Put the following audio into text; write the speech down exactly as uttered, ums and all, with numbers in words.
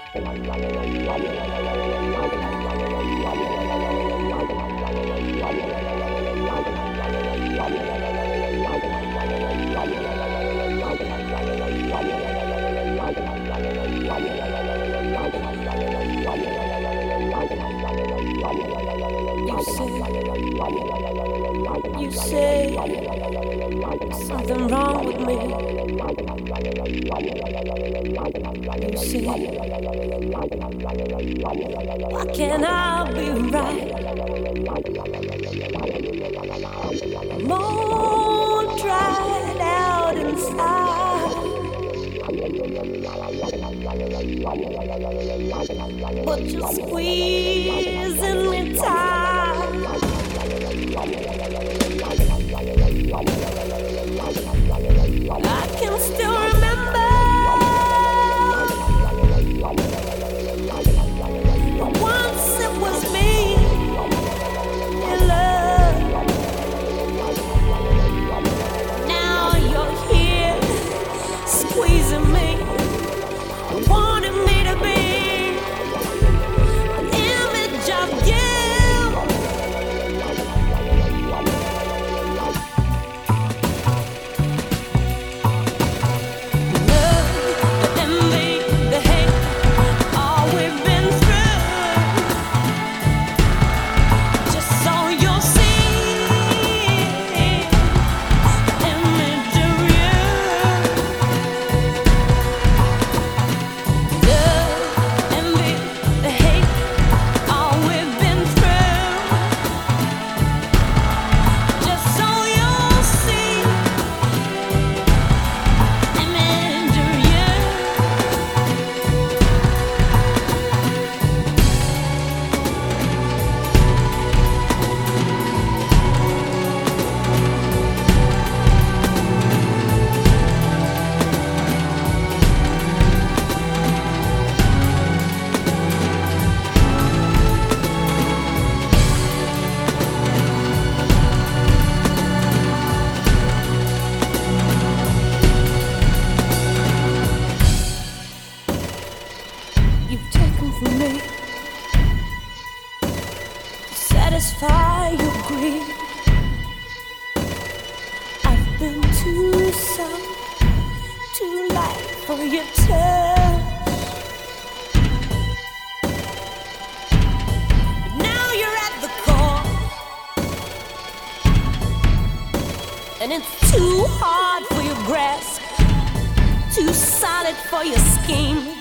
You say something wrong with me. You say, why can't I be right? I'm all dried out inside, but you're squeezing me tight. I can still remember once it was me in love. Now you're here squeezing me, wanting me to be an image of you. You've taken from me to satisfy your greed. I've been too soft, too light for your touch. But now you're at the core, and it's too hard for your grasp, too solid for your scheme.